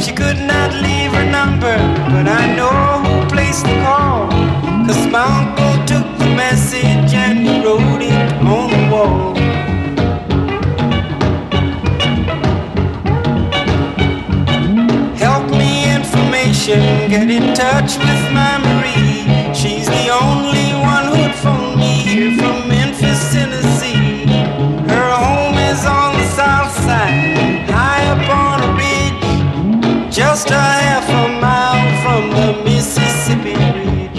She could not leave her number, but I know who placed the call. 'Cause my uncle took the message and he wrote it on the wall. Help me information, get in touch with my Marie. She's the only one who'd phone me here from Memphis, Tennessee. Her home is on the south side, high up on a ridge, just a half a mile from the Mississippi Ridge.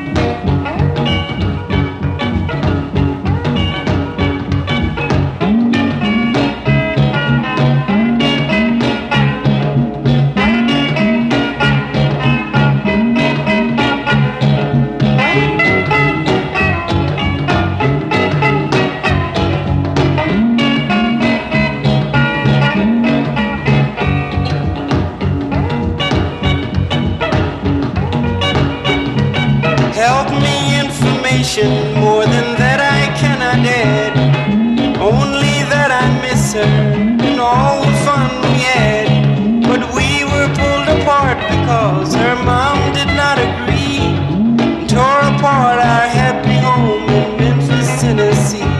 Help me information, more than that I cannot add. Only that I miss her and all the fun we had. But we were pulled apart because her mom did not agree, and tore apart our happy home in Memphis, Tennessee.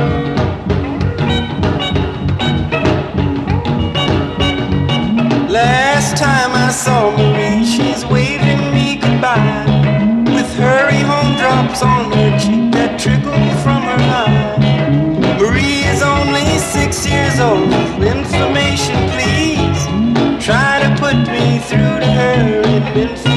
Last time I saw Marie, she's waving me goodbye, with hurry home drops on her cheek that trickle from her eye. Marie is only 6 years old. Information, please. Try to put me through to her in Memphis.